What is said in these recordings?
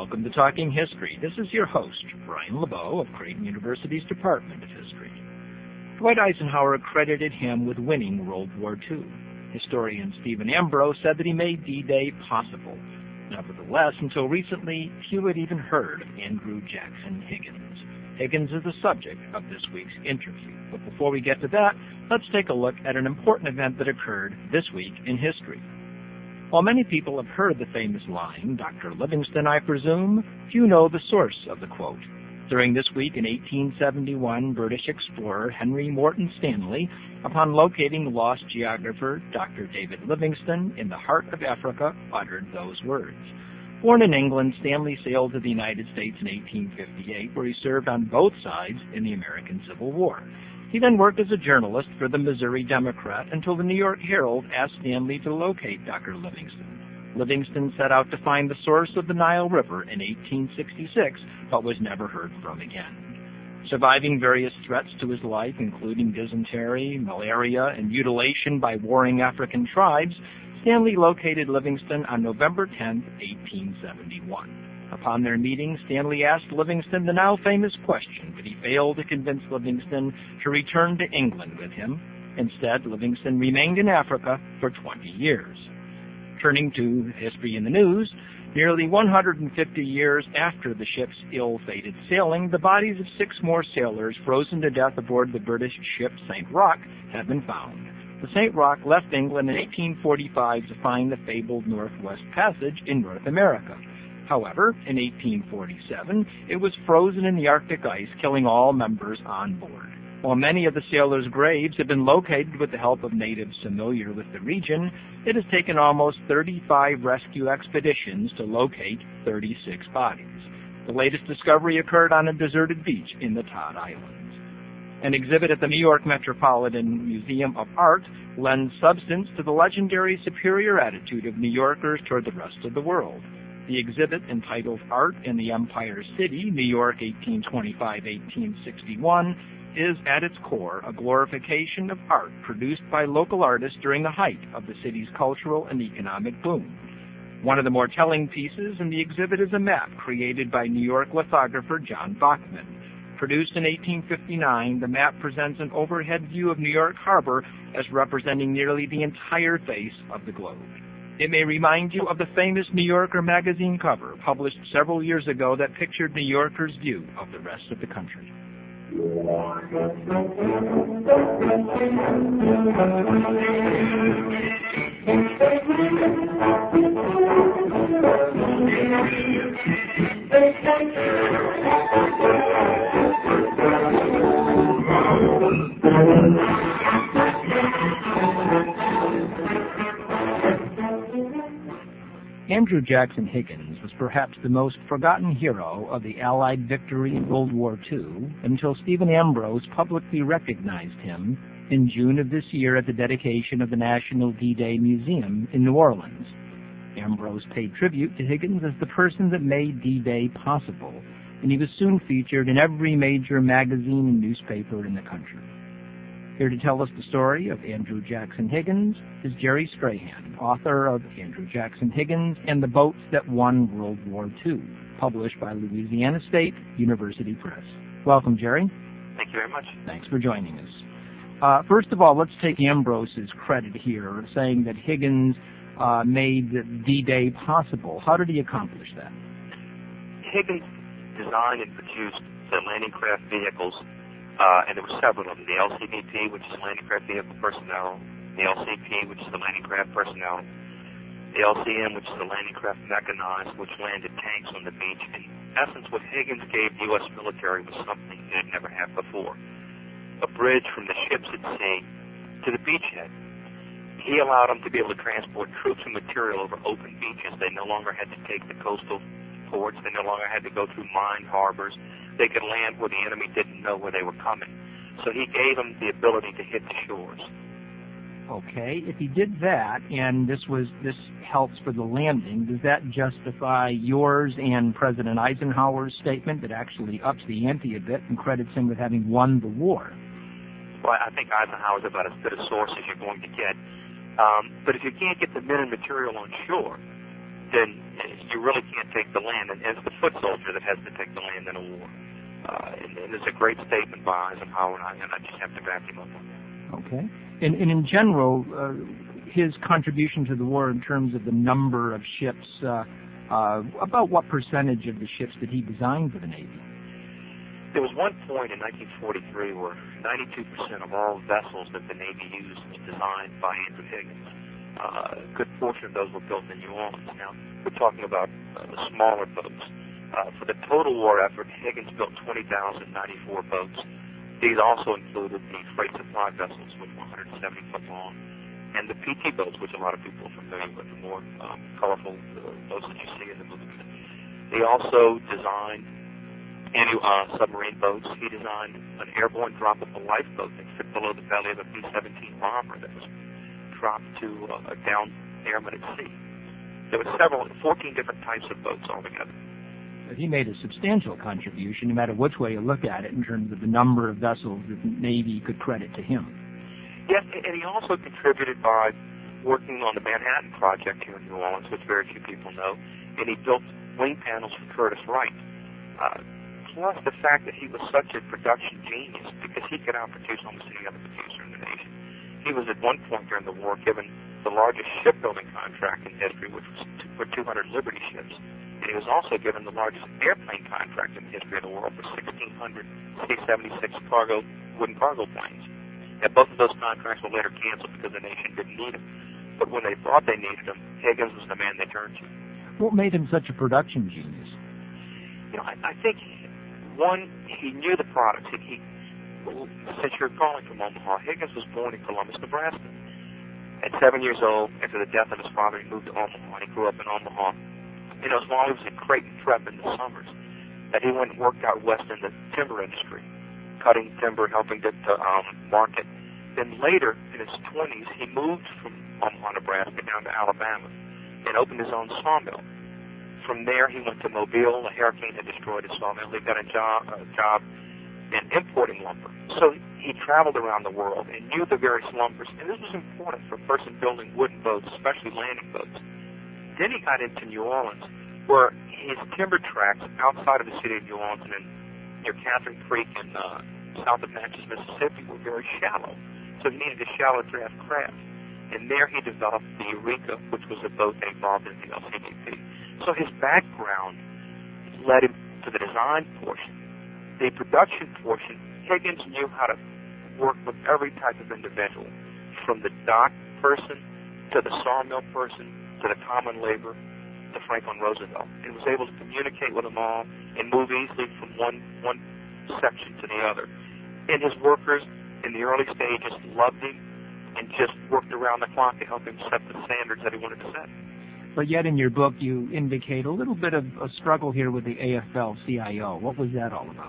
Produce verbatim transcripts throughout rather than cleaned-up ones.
Welcome to Talking History. This is your host, Brian LeBeau of Creighton University's Department of History. Dwight Eisenhower credited him with winning World War Two. Historian Stephen Ambrose said that he made D-Day possible. Nevertheless, until recently, few had even heard of Andrew Jackson Higgins. Higgins is the subject of this week's interview. But before we get to that, let's take a look at an important event that occurred this week in history. While many people have heard the famous line, Doctor Livingstone, I presume, few know the source of the quote. During this week in eighteen seventy-one, British explorer Henry Morton Stanley, upon locating the lost geographer Doctor David Livingstone in the heart of Africa, uttered those words. Born in England, Stanley sailed to the United States in eighteen fifty-eight, where he served on both sides in the American Civil War. He then worked as a journalist for the Missouri Democrat until the New York Herald asked Stanley to locate Doctor Livingstone. Livingstone set out to find the source of the Nile River in eighteen sixty-six, but was never heard from again. Surviving various threats to his life, including dysentery, malaria, and mutilation by warring African tribes, Stanley located Livingstone on November tenth, eighteen seventy-one. Upon their meeting, Stanley asked Livingstone the now famous question, but he failed to convince Livingstone to return to England with him. Instead, Livingstone remained in Africa for twenty years. Turning to history in the news, nearly one hundred fifty years after the ship's ill-fated sailing, the bodies of six more sailors frozen to death aboard the British ship Saint Roch have been found. The Saint Roch left England in eighteen forty-five to find the fabled Northwest Passage in North America. However, in eighteen forty-seven, it was frozen in the Arctic ice, killing all members on board. While many of the sailors' graves have been located with the help of natives familiar with the region, it has taken almost thirty-five rescue expeditions to locate thirty-six bodies. The latest discovery occurred on a deserted beach in the Todd Islands. An exhibit at the New York Metropolitan Museum of Art lends substance to the legendary superior attitude of New Yorkers toward the rest of the world. The exhibit, entitled Art in the Empire City, New York, eighteen twenty-five to eighteen sixty-one, is at its core a glorification of art produced by local artists during the height of the city's cultural and economic boom. One of the more telling pieces in the exhibit is a map created by New York lithographer John Bachman. Produced in eighteen fifty-nine, the map presents an overhead view of New York Harbor as representing nearly the entire face of the globe. It may remind you of the famous New Yorker magazine cover published several years ago that pictured New Yorkers' view of the rest of the country. Andrew Jackson Higgins was perhaps the most forgotten hero of the Allied victory in World War Two until Stephen Ambrose publicly recognized him in June of this year at the dedication of the National D-Day Museum in New Orleans. Ambrose paid tribute to Higgins as the person that made D-Day possible, and he was soon featured in every major magazine and newspaper in the country. Here to tell us the story of Andrew Jackson Higgins is Jerry Strahan, author of Andrew Jackson Higgins and the Boats That Won World War Two, published by Louisiana State University Press. Welcome, Jerry. Thank you very much. Thanks for joining us. Uh, first of all, let's take Ambrose's credit here, saying that Higgins uh, made D-Day possible. How did he accomplish that? Higgins designed and produced the landing craft vehicles. Uh, and there were several of them, the L C V P, which is Landing Craft Vehicle Personnel, the L C P, which is the Landing Craft Personnel, the L C M, which is the Landing Craft Mechanized, which landed tanks on the beach. In essence, what Higgins gave the U S military was something it had never had before, a bridge from the ships at sea to the beachhead. He allowed them to be able to transport troops and material over open beaches. They no longer had to take the coastal ports. They no longer had to go through mined harbors. They could land where the enemy didn't know where they were coming. So he gave them the ability to hit the shores. Okay, if he did that, and this was this helps for the landing, does that justify yours and President Eisenhower's statement that actually ups the ante a bit and credits him with having won the war? Well, I think Eisenhower's about as good a source as you're going to get. Um, but if you can't get the men and material on shore, then you really can't take the land, and it's the foot soldier that has to take the land in a war. Uh, and, and it's a great statement by Eisenhower, and I, and I just have to back him up on that. Okay. And, and in general, uh, his contribution to the war in terms of the number of ships, uh, uh, about what percentage of the ships did he design for the Navy? There was one point in nineteen forty-three where ninety-two percent of all vessels that the Navy used was designed by Andrew Higgins. Uh, a good portion of those were built in New Orleans. Now, we're talking about uh, the smaller boats. Uh, for the total war effort, Higgins built twenty thousand ninety-four boats. These also included the freight supply vessels, which were one hundred seventy foot long, and the P T boats, which a lot of people are familiar with, the more um, colorful uh, boats that you see in the movies. He also designed any uh, submarine boats. He designed an airborne droppable lifeboat that fit below the belly of a B seventeen bomber that was dropped to uh, a downed airman at sea. There were several, fourteen different types of boats altogether. But he made a substantial contribution, no matter which way you look at it, in terms of the number of vessels that the Navy could credit to him. Yes, and he also contributed by working on the Manhattan Project here in New Orleans, which very few people know, and he built wing panels for Curtiss Wright. Uh, plus the fact that he was such a production genius, because he could outproduce almost any other producer in the nation. He was at one point during the war given the largest shipbuilding contract in history, which was for two hundred Liberty ships. And he was also given the largest airplane contract in the history of the world for sixteen hundred C seventy-six cargo, wooden cargo planes. Now, both of those contracts were later canceled because the nation didn't need them. But when they thought they needed them, Higgins was the man they turned to. What made him such a production genius? You know, I, I think, one, he knew the products. He, he, since you're calling from Omaha, Higgins was born in Columbus, Nebraska. At seven years old, after the death of his father, he moved to Omaha, and he grew up in Omaha. You know, it was while he was in Creighton Prep in the summers that he went and worked out west in the timber industry, cutting timber, helping to, to um, market. Then later, in his twenties, he moved from Omaha, Nebraska, down to Alabama and opened his own sawmill. From there, he went to Mobile. A hurricane had destroyed his sawmill. He got a job, a job in importing lumber. So he traveled around the world and knew the various lumbers. And this was important for a person building wooden boats, especially landing boats. Then he got into New Orleans, where his timber tracts outside of the city of New Orleans and in, near Catherine Creek and uh, south of Natchez, Mississippi, were very shallow. So he needed a shallow draft craft. And there he developed the Eureka, which was a boat that involved in the L C D P. So his background led him to the design portion. The production portion, Higgins knew how to work with every type of individual, from the dock person to the sawmill person to the common labor to Franklin Roosevelt. And was able to communicate with them all and move easily from one, one section to the other. And his workers in the early stages loved him and just worked around the clock to help him set the standards that he wanted to set. But yet in your book you indicate a little bit of a struggle here with the A F L C I O. What was that all about?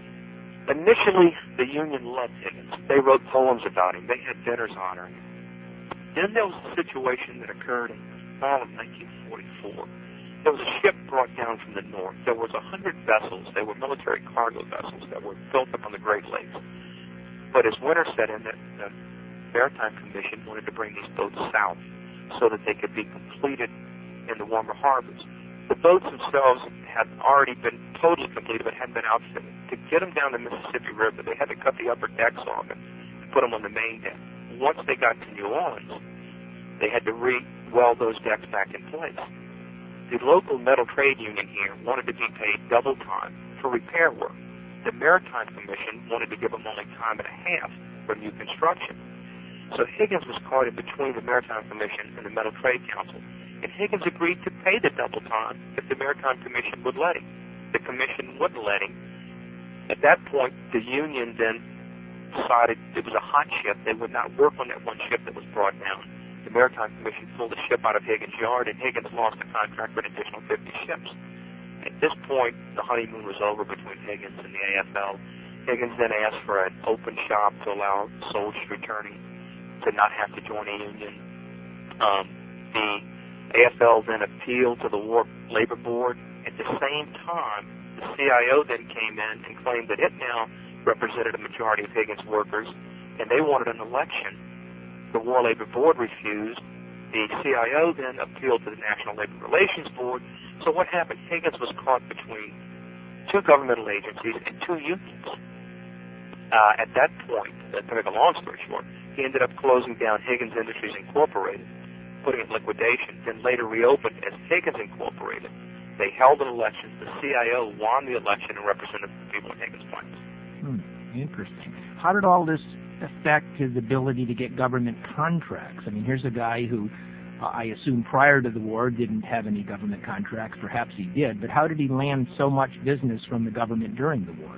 Initially, the Union loved Higgins. They wrote poems about him. They had dinners honoring him. Then there was a situation that occurred in fall of nineteen forty-four. There was a ship brought down from the north. There was a hundred vessels. They were military cargo vessels that were built up on the Great Lakes. But as winter set in, the, the Maritime Commission wanted to bring these boats south so that they could be completed in the warmer harbors. The boats themselves had already been totally completed but hadn't been outfitted. To get them down the Mississippi River, they had to cut the upper decks off and put them on the main deck. Once they got to New Orleans, they had to re-weld those decks back in place. The local metal trade union here wanted to be paid double time for repair work. The Maritime Commission wanted to give them only time and a half for new construction. So Higgins was caught in between the Maritime Commission and the Metal Trade Council. And Higgins agreed to pay the double time if the Maritime Commission would let him. The Commission wouldn't let him. At that point, the union then decided it was a hot ship. They would not work on that one ship that was brought down. The Maritime Commission pulled the ship out of Higgins' yard, and Higgins lost the contract for an additional fifty ships. At this point, the honeymoon was over between Higgins and the A F L. Higgins then asked for an open shop to allow soldiers returning to not have to join a union. Um, the A F L then appealed to the War Labor Board. At the same time, the C I O then came in and claimed that it now represented a majority of Higgins' workers, and they wanted an election. The War Labor Board refused, The C I O then appealed to the National Labor Relations Board. So what happened? Higgins was caught between two governmental agencies and two unions. Uh, at that point, uh, to make a long story short, he ended up closing down Higgins Industries Incorporated, putting it in liquidation, then later reopened as Higgins Incorporated. They held an election. The C I O won the election and represented the people in Higgins plants. Hmm, interesting. How did all this affect his ability to get government contracts? I mean, here's a guy who, uh, I assume prior to the war, didn't have any government contracts. Perhaps he did, but how did he land so much business from the government during the war?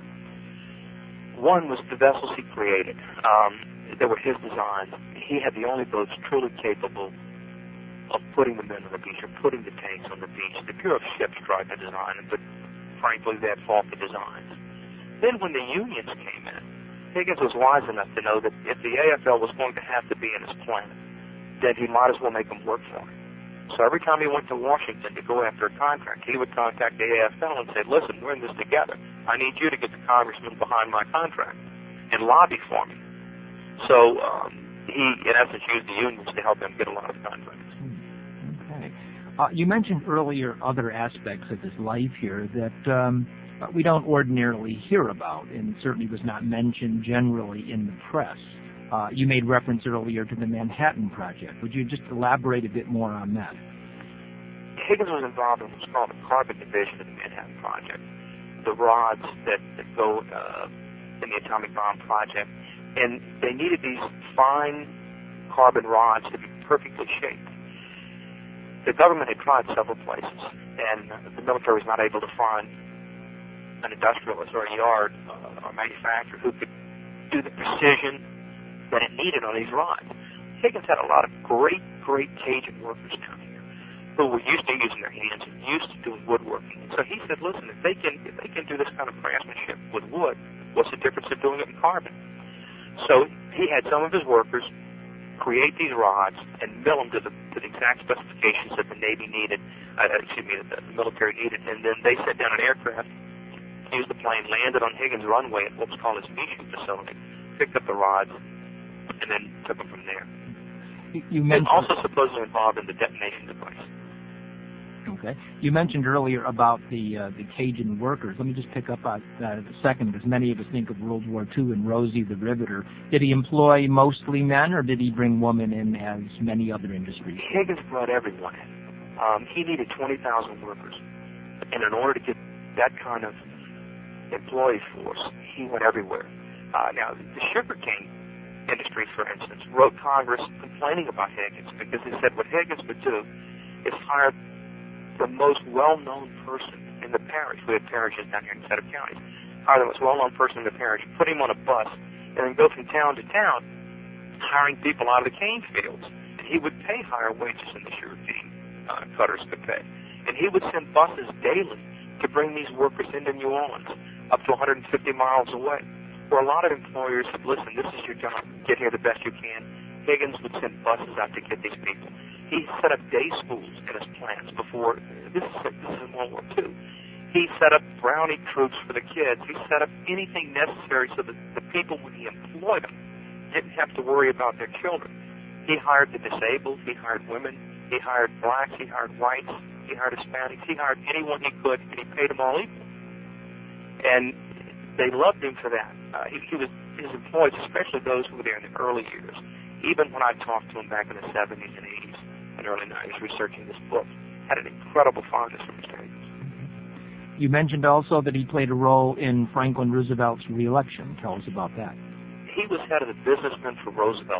One was the vessels he created. Um, they were his designs. He had the only boats truly capable of putting the men on the beach or putting the tanks on the beach. The Bureau of Ships tried to design them, but frankly, they had faulty designs. Then when the unions came in, Higgins was wise enough to know that if the A F L was going to have to be in his plant, then he might as well make them work for him. So every time he went to Washington to go after a contract, he would contact the A F L and say, listen, we're in this together. I need you to get the congressman behind my contract and lobby for me. So um, he, in essence, used the unions to help him get a lot of contracts. Okay. Uh, you mentioned earlier other aspects of his life here that um, we don't ordinarily hear about, and certainly was not mentioned generally in the press. Uh, you made reference earlier to the Manhattan Project. Would you just elaborate a bit more on that? Higgins was involved in what's called the carbon division of the Manhattan Project, the rods that, that go uh, in the atomic bomb project, and they needed these fine carbon rods to be perfectly shaped. The government had tried several places, and the military was not able to find an industrialist or a yard uh, or a manufacturer who could do the precision that it needed on these rods. Higgins had a lot of great, great Cajun workers down here who were used to using their hands and used to doing woodworking. So he said, listen, if they can if they can do this kind of craftsmanship with wood, what's the difference in doing it in carbon? So he had some of his workers create these rods and mill them to the, to the exact specifications that the Navy needed, uh, excuse me, that the military needed, and then they set down an aircraft, used the plane, landed on Higgins runway at what was called his Michoud facility, picked up the rods, and then took them from there. You, you mentioned also supposedly involved in the detonation device. Okay. You mentioned earlier about the uh, the Cajun workers. Let me just pick up on that a second, because many of us think of World War Two and Rosie the Riveter. Did he employ mostly men, or did he bring women in as many other industries? Higgins brought everyone in. Um, he needed twenty thousand workers, and in order to get that kind of employee force, he went everywhere. Uh, now, the sugarcane industry, for instance, wrote Congress complaining about Higgins because they said what Higgins would do is hire the most well-known person in the parish. We had parishes down here instead of counties. Hire the most well-known person in the parish, put him on a bus, and then go from town to town hiring people out of the cane fields. And he would pay higher wages than the sugarcane uh, cutters could pay. And he would send buses daily to bring these workers into New Orleans, up to one hundred fifty miles away, where a lot of employers said, listen, this is your job. Get here the best you can. Higgins would send buses out to get these people. He set up day schools in his plants before, this is, this is in World War Two. He set up brownie troops for the kids. He set up anything necessary so that the people, when he employed them, didn't have to worry about their children. He hired the disabled. He hired women. He hired blacks. He hired whites. He hired Hispanics. He hired anyone he could, and he paid them all equal. And they loved him for that. Uh, he, he was his employees, especially those who were there in the early years. Even when I talked to him back in the seventies and eighties and early nineties researching this book, had an incredible fondness for Mister Higgins. You mentioned also that he played a role in Franklin Roosevelt's reelection. Tell us about that. He was head of the businessmen for Roosevelt.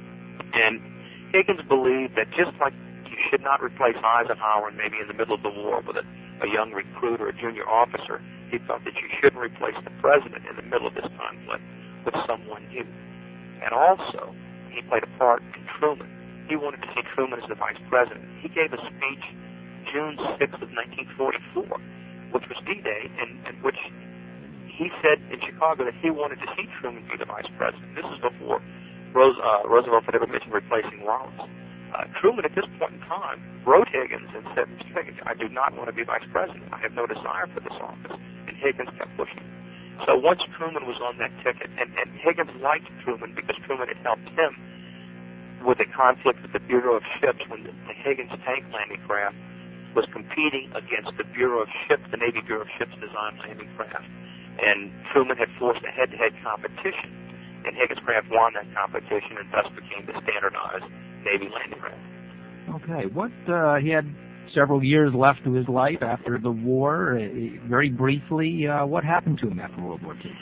And Higgins believed that just like you should not replace Eisenhower maybe in the middle of the war with a, a young recruit or a junior officer, he felt that you shouldn't replace the president in the middle of this conflict with someone new. And also, he played a part in Truman. He wanted to see Truman as the vice president. He gave a speech June sixth of nineteen forty-four, which was D-Day, in, in which he said in Chicago that he wanted to see Truman be the vice president. This is before Rose, uh, Roosevelt had ever mentioned replacing Wallace. Uh, Truman, at this point in time, wrote Higgins and said, Mister Higgins, I do not want to be vice president. I have no desire for this office. And Higgins kept pushing. So once Truman was on that ticket, and, and Higgins liked Truman because Truman had helped him with a conflict with the Bureau of Ships when the, the Higgins tank landing craft was competing against the Bureau of Ships, the Navy Bureau of Ships designed landing craft. And Truman had forced a head-to-head competition, and Higgins craft won that competition and thus became the standardized Navy landing craft. Okay, what, uh, he had several years left of his life after the war. Uh, very briefly, uh, what happened to him after World War Two?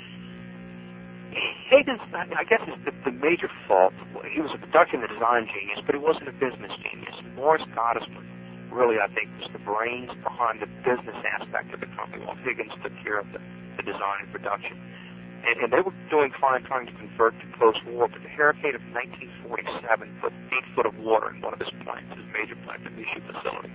Higgins, I guess the, the major fault, he was a production and design genius, but he wasn't a business genius. Morris Gottesman really, I think, was the brains behind the business aspect of the company, while Higgins took care of the, the design and production. And, and they were doing fine trying to convert to post-war, but the hurricane of nineteen forty-seven put eight foot of water in one of his plants, his major plant, the Michoud facility.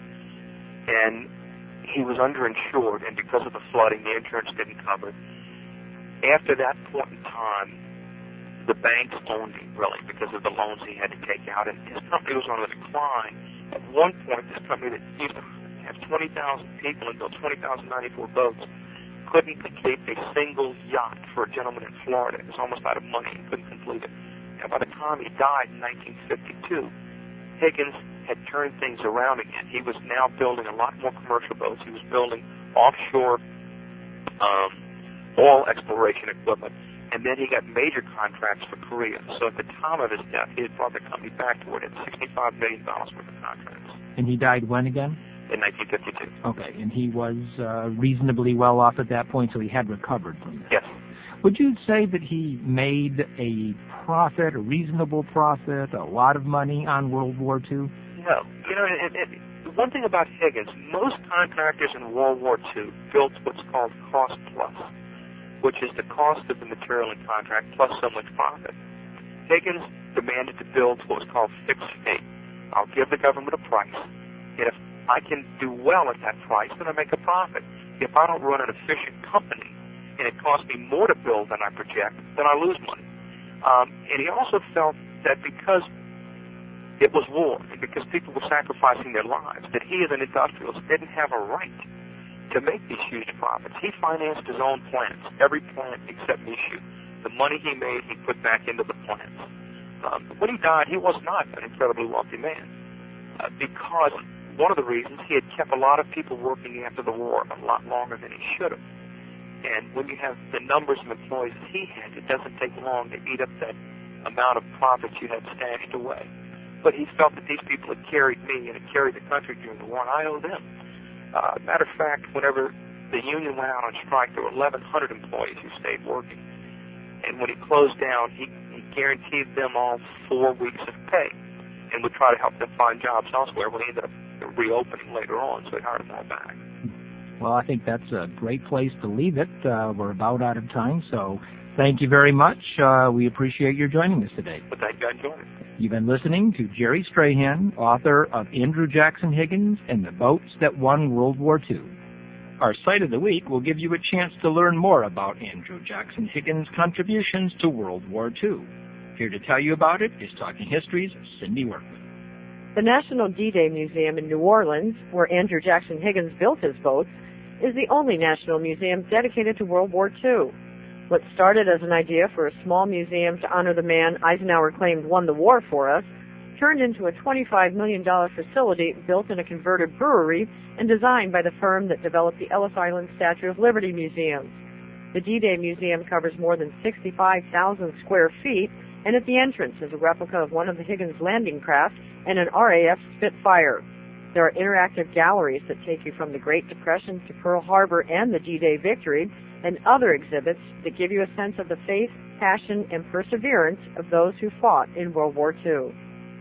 And he was underinsured, and because of the flooding, the insurance didn't cover it. After that point in time, the banks owned him, really, because of the loans he had to take out, and his company was on a decline. At one point, this company that used to have twenty thousand people and built twenty thousand ninety-four boats couldn't complete a single yacht for a gentleman in Florida. He was almost out of money and couldn't complete it. And by the time he died in nineteen fifty-two, Higgins had turned things around again. He was now building a lot more commercial boats. He was building offshore um, oil exploration equipment, and then he got major contracts for Korea. So at the time of his death, he had brought the company back to it at sixty-five million dollars worth of contracts. And he died when again? In nineteen fifty-two. Okay, and he was uh, reasonably well off at that point, so he had recovered from that. Yes. Would you say that he made a profit, a reasonable profit, a lot of money on World War Two? No. You know, it, it, the one thing about Higgins, most contractors in World War Two built what's called cost plus, which is the cost of the material and contract plus so much profit. Higgins demanded to build what was called fixed fee. I'll give the government a price, and if I can do well at that price, then I make a profit. If I don't run an efficient company, and it costs me more to build than I project, then I lose money. Um, and he also felt that because it was war, and because people were sacrificing their lives, that he as an industrialist didn't have a right to make these huge profits. He financed his own plants, every plant except Michoud. The money he made, he put back into the plants. Um, when he died, he was not an incredibly wealthy man, uh, because one of the reasons he had kept a lot of people working after the war a lot longer than he should have. And when you have the numbers of employees that he had, it doesn't take long to eat up that amount of profits you had stashed away. But he felt that these people had carried me and had carried the country during the war, and I owe them. Uh, matter of fact, whenever the union went out on strike, there were eleven hundred employees who stayed working. And when he closed down, he, he guaranteed them all four weeks of pay and would try to help them find jobs elsewhere. Well, he ended up reopening later on, so he hired them all back. Well, I think that's a great place to leave it. Uh, we're about out of time, so thank you very much. Uh, we appreciate your joining us today. But thank you, I enjoyed it. You've been listening to Jerry Strahan, author of Andrew Jackson Higgins and the Boats That Won World War Two. Our Site of the Week will give you a chance to learn more about Andrew Jackson Higgins' contributions to World War Two. Here to tell you about it is Talking History's Cindy Workman. The National D-Day Museum in New Orleans, where Andrew Jackson Higgins built his boats, is the only national museum dedicated to World War Two. What started as an idea for a small museum to honor the man Eisenhower claimed won the war for us turned into a twenty-five million dollars facility built in a converted brewery and designed by the firm that developed the Ellis Island Statue of Liberty Museum. The D-Day Museum covers more than sixty-five thousand square feet, and at the entrance is a replica of one of the Higgins landing craft and an R A F Spitfire. There are interactive galleries that take you from the Great Depression to Pearl Harbor and the D-Day victory, and other exhibits that give you a sense of the faith, passion, and perseverance of those who fought in World War Two.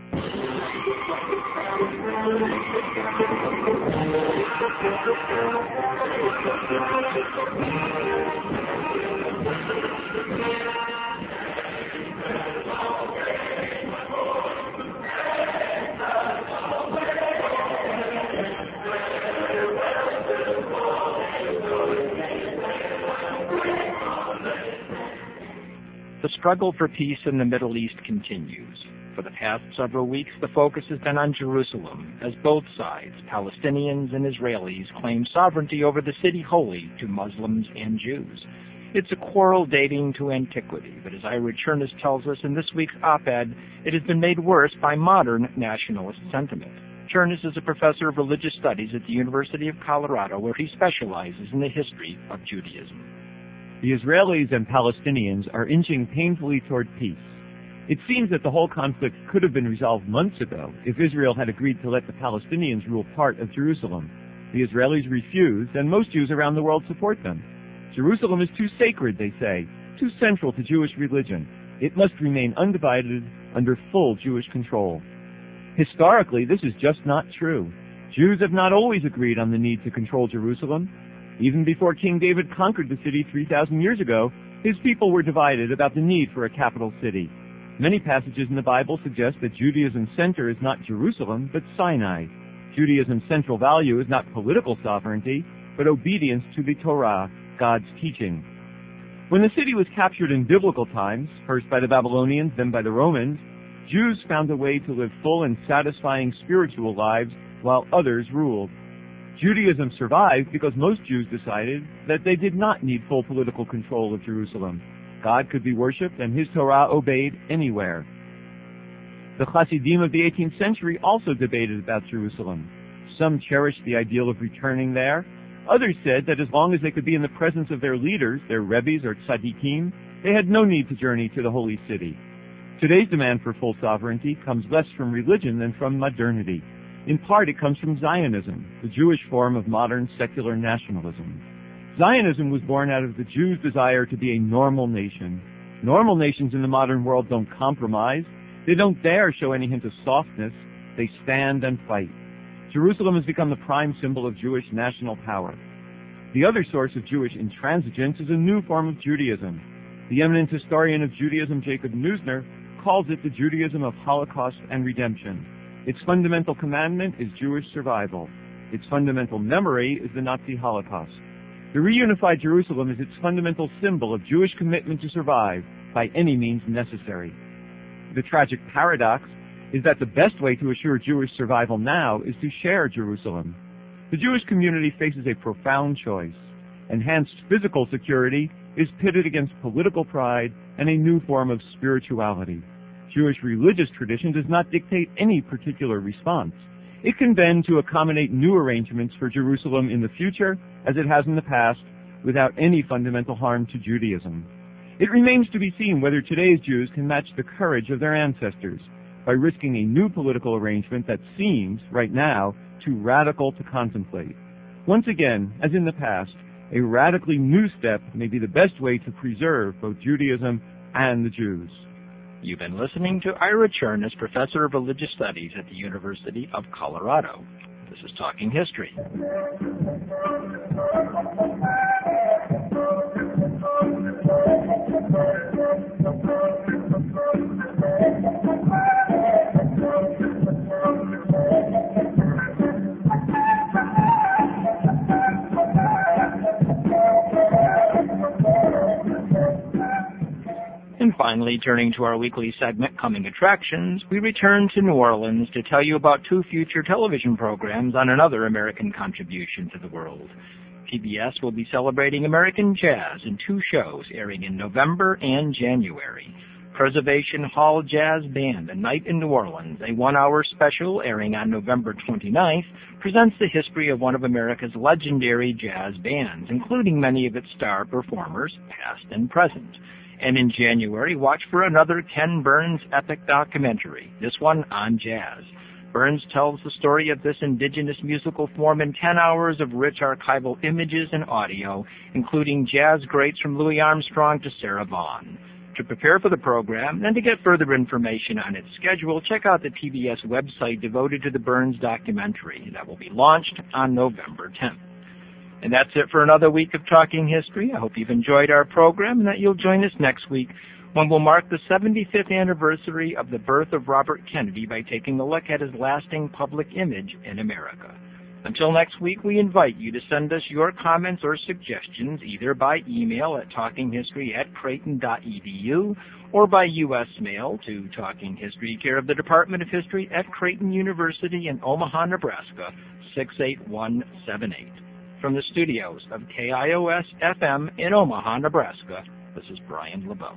The struggle for peace in the Middle East continues. For the past several weeks, the focus has been on Jerusalem, as both sides, Palestinians and Israelis, claim sovereignty over the city holy to Muslims and Jews. It's a quarrel dating to antiquity, but as Ira Chernus tells us in this week's op-ed, it has been made worse by modern nationalist sentiment. Chernus is a professor of religious studies at the University of Colorado, where he specializes in the history of Judaism. The Israelis and Palestinians are inching painfully toward peace. It seems that the whole conflict could have been resolved months ago if Israel had agreed to let the Palestinians rule part of Jerusalem. The Israelis refused, and most Jews around the world support them. Jerusalem is too sacred, they say, too central to Jewish religion. It must remain undivided under full Jewish control. Historically, this is just not true. Jews have not always agreed on the need to control Jerusalem. Even before King David conquered the city three thousand years ago, his people were divided about the need for a capital city. Many passages in the Bible suggest that Judaism's center is not Jerusalem, but Sinai. Judaism's central value is not political sovereignty, but obedience to the Torah, God's teaching. When the city was captured in biblical times, first by the Babylonians, then by the Romans, Jews found a way to live full and satisfying spiritual lives while others ruled. Judaism survived because most Jews decided that they did not need full political control of Jerusalem. God could be worshipped and his Torah obeyed anywhere. The Hasidim of the eighteenth century also debated about Jerusalem. Some cherished the ideal of returning there. Others said that as long as they could be in the presence of their leaders, their rebbes or tzaddikim, they had no need to journey to the holy city. Today's demand for full sovereignty comes less from religion than from modernity. In part, it comes from Zionism, the Jewish form of modern secular nationalism. Zionism was born out of the Jews' desire to be a normal nation. Normal nations in the modern world don't compromise. They don't dare show any hint of softness. They stand and fight. Jerusalem has become the prime symbol of Jewish national power. The other source of Jewish intransigence is a new form of Judaism. The eminent historian of Judaism, Jacob Neusner, calls it the Judaism of Holocaust and redemption. Its fundamental commandment is Jewish survival. Its fundamental memory is the Nazi Holocaust. The reunified Jerusalem is its fundamental symbol of Jewish commitment to survive by any means necessary. The tragic paradox is that the best way to assure Jewish survival now is to share Jerusalem. The Jewish community faces a profound choice. Enhanced physical security is pitted against political pride and a new form of spirituality. Jewish religious tradition does not dictate any particular response. It can bend to accommodate new arrangements for Jerusalem in the future, as it has in the past, without any fundamental harm to Judaism. It remains to be seen whether today's Jews can match the courage of their ancestors by risking a new political arrangement that seems, right now, too radical to contemplate. Once again, as in the past, a radically new step may be the best way to preserve both Judaism and the Jews. You've been listening to Ira Chernus, Professor of Religious Studies at the University of Colorado. This is Talking History. And finally, turning to our weekly segment, Coming Attractions, we return to New Orleans to tell you about two future television programs on another American contribution to the world. P B S will be celebrating American jazz in two shows airing in November and January. Preservation Hall Jazz Band, A Night in New Orleans, a one-hour special airing on November twenty-ninth, presents the history of one of America's legendary jazz bands, including many of its star performers, past and present. And in January, watch for another Ken Burns epic documentary, this one on jazz. Burns tells the story of this indigenous musical form in ten hours of rich archival images and audio, including jazz greats from Louis Armstrong to Sarah Vaughan. To prepare for the program and to get further information on its schedule, check out the T B S website devoted to the Burns documentary that will be launched on November tenth. And that's it for another week of Talking History. I hope you've enjoyed our program and that you'll join us next week when we'll mark the seventy-fifth anniversary of the birth of Robert Kennedy by taking a look at his lasting public image in America. Until next week, we invite you to send us your comments or suggestions either by email at talkinghistory at creighton dot e d u or by U S mail to Talking History, care of the Department of History at Creighton University in Omaha, Nebraska, six eight one seven eight. From the studios of K I O S F M in Omaha, Nebraska, this is Brian LeBeau.